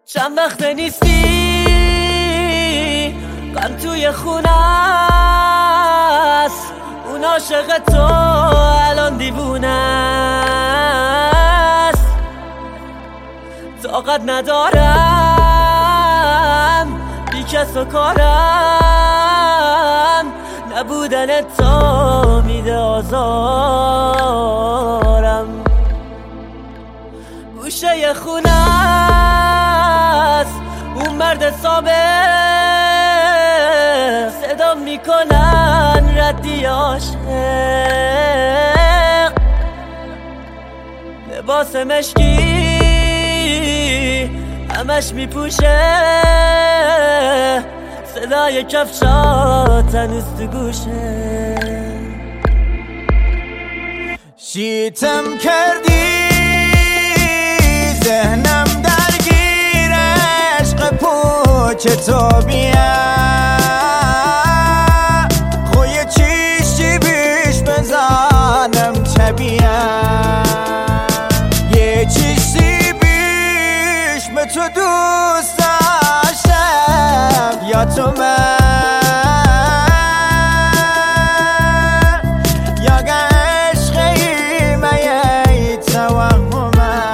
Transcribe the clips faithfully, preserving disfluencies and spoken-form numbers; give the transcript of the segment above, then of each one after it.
چند وقت نیستی غم توی خونه است، اون عاشق تو الان دیوونه است. طاقت ندارم بی کس و کارم، نبودن تو میده آزارم. گوشه خونه است اون مرد سابق، صدا میکنن ردی عاشق. لباس مشکی همش میپوشه، صدای کفشات هنوز تو گوشه. شیتم کردی ذهنم درگیر عشق پوچ تو بیام، خوی چیشی بیش بزنم چبیم، یه چیشی بیش به تو دوست داشتم یا تو من یا عشقی میای توهم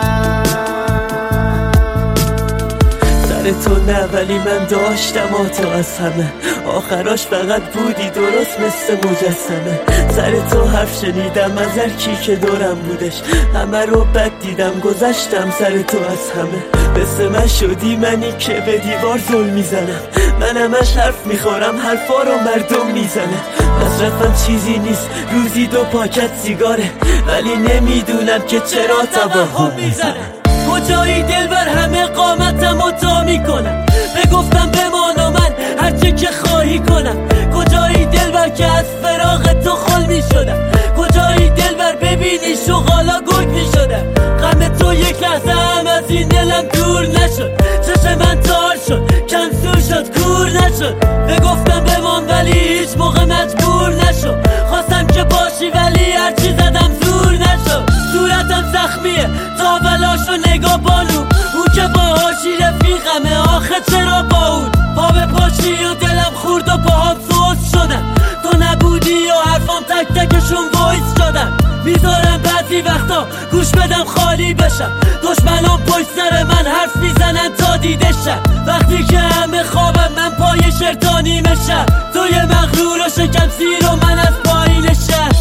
تو نه، ولی من داشتم آتو از همه، آخراش فقط بودی درست مثل مجسمه. سر تو حرف شنیدم از هر کی که دورم بودش، همه رو بد دیدم گذشتم سر تو از همه. مثل من شدی منی که به دیوار ظلم میزنم، من همش حرف میخورم حرفا رو مردم میزنه. مصرفم چیزی نیست روزی دو پاکت سیگاره، ولی نمیدونم که چرا توهم میزنه. کجایی دلبر همه قامتم و تا میکنم، بگفتم بمان و من هرچه که خواهی کنم. کجایی دلبر که از فراغ تو خل میشدم، کجایی دلبر ببینی شغالا گل میشدم. غم تو یک لحظه هم از این دلم دور نشد، چشم من تار شد کنسور شد کور نشد. بگفتم بمان ولی هیچ موقع مجبور نشد، خواستم که باشی ولی هرچی زدم زور نشد. صورتم زخمیه تا بلاشو نگاه بانو، اون که باهاشی رفیقمه آخه چرا با اون پا به پاشی و دلم خورد و پاهام سوز شدن. تو نبودی و حرفام تک تکشون وایس شدن. میذارم بعضی وقتا گوش بدم خالی بشم، دشمنان پشت سر من حرف میزنن تا دیده شم. وقتی که همه خوابم من پای شرطانی مشم، تو یه مغرور و شکم سیر و من از پایین شم.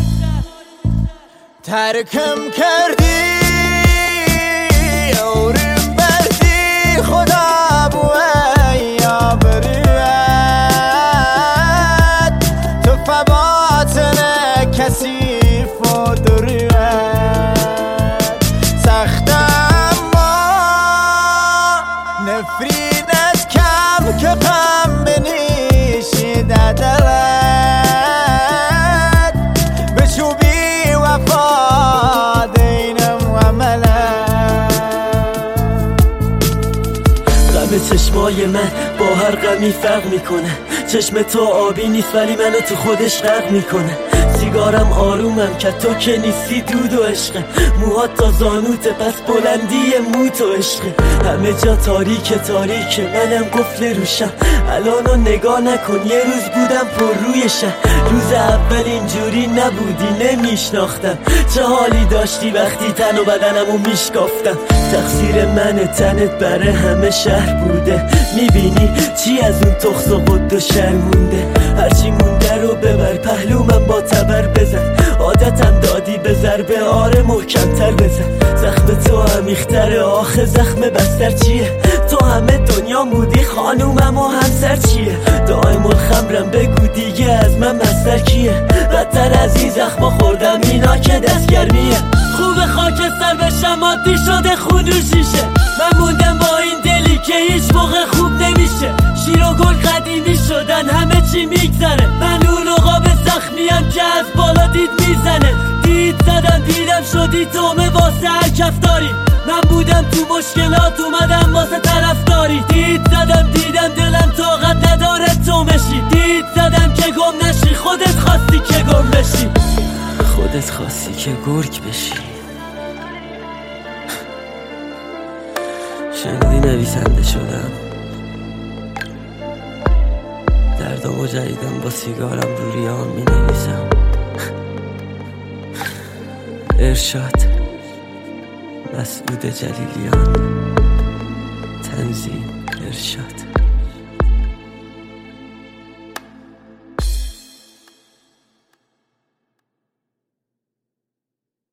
ترکم کردی اورم بردی خدا بوی یا بروت، تو فباتن کسیف و دروت. سختم ما نفرینت کم که غم بنیشی ددلت، بچوبی وفا دینم و ملت. غم چشمای من با هر غمی فرق میکنه، چشم تو آبی نیست ولی منو تو خودش غرق میکنه. سیگارم آرومم که تو که نیستی دود و عشقه، موهات تا زانوته پس بلندی مو تو عشقه. همه جا تاریک تاریک منم قفل روشم، الانو نگاه نکن یه روز بودم پر رویشم. روز اول اینجوری نبودی نمیشناختم، چه حالی داشتی وقتی تن و بدنمو میشکافتم. تقصیر من تنت بره همه شهر بوده، میبینی چی از اون تخص و قد و شر مونده. هرچی مونده رو ببر پهلو من با تبر بزن، عادتم دادی به ضربه آره محکمتر بزن. زخم تو عمیق‌تره آخه زخم بستر چیه، تو همه دنیا بودی خانومم و همسر چیه. دائم الخمرم بگو دیگه از من مستر کیه، بدتر از این زخما خوردم اینا که دستگرمیه. خوب خاکستر بشم عادی شده خون و شیشه، من موندم با این دلی که هیچ موقع خوب نمیشه. شیر و گل قدیمی شدن همه چی میگذره، من اون عقاب زخمیم که از بالا دید میزنه. دید زدم دیدم شدی تومه واسه هر کفتاری، من بودم تو مشکلات اومدم واسه طرفداری. دید زدم دیدم دلم طاقت نداره تو مشی، دید زدم که گم نشی خودت خواستی که گم بشی، خودت خواستی که گرگ بشی. شنیدی نویسنده شدم، دردامو جدیدم با سیگارم رو ریان می نویسم. ارشاد مسعود جلیلیان، تنظیم ارشاد.